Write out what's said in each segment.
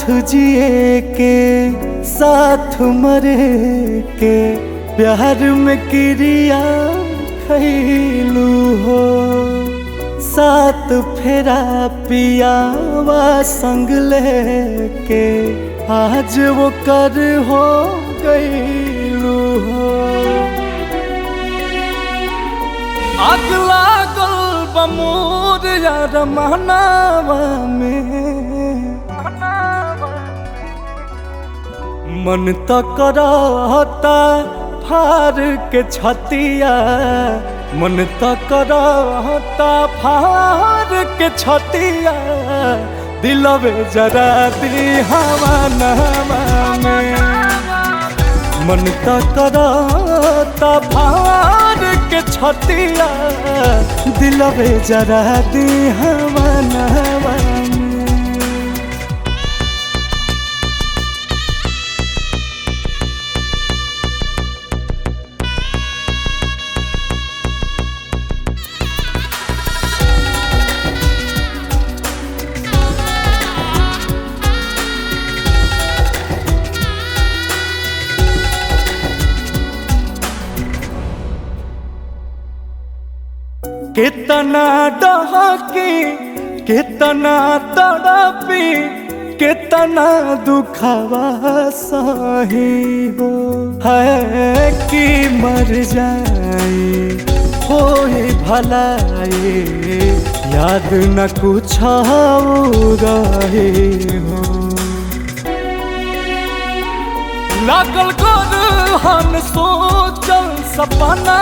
जिए के साथ मरे के प्यार में क्रिया खैलू हो। साथ फेरा पियावा संग लेके आज वो कर हो गईलू हो। आग लागल बमोर यार महनावा में, मन तो करता फार के छतिया, मन तो करता फार के छतिया, दिलवे जरा दी हवा नवा में। मन तो करता फार के छतिया, दिलवे जरा दी हवा नवा में। कितना डहकी कितना तड़पी, कितना दुखवा सही हो। है कि मर जाए होई भलाई, याद न कुछ रहे हो। लागल कर हम सोचल सपना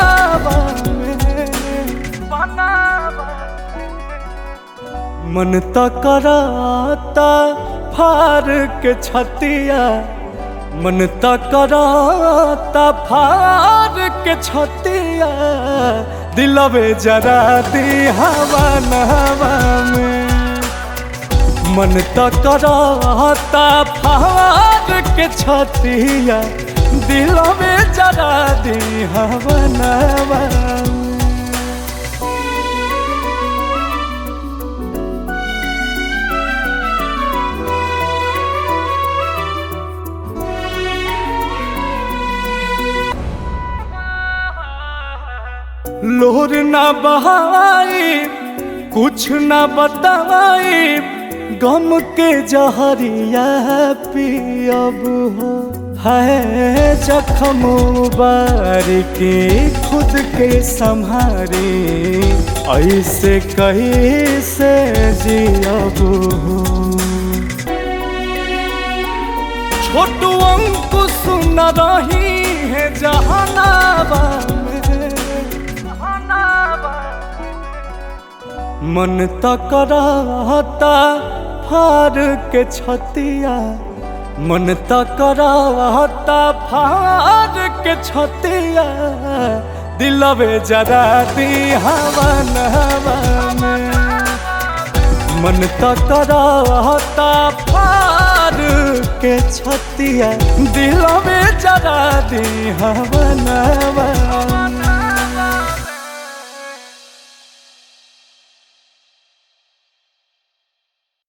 मन तो करता फार के छतिया, मन तो करता फार के छतिया, दिलवे जरा दी हवा नवा में। मन तो करता फार के छतिया, दिलवे जरा दी हवा नवा में। लोर ना बहाई कुछ ना बताई, गम के जहरिया पियब हो। है जख्म बारिकी खुद के संभारी, ऐसे कैसे जियब हो। छोटू अंकुश न रही है जहानाबा में, मन तो करता फार के छतिया, मन तो करता फार के छतिया, दिलवे जरा दी हवा नवा में। मन तो करता फार के छतिया, दिलवे जरा दी हवा नवा में।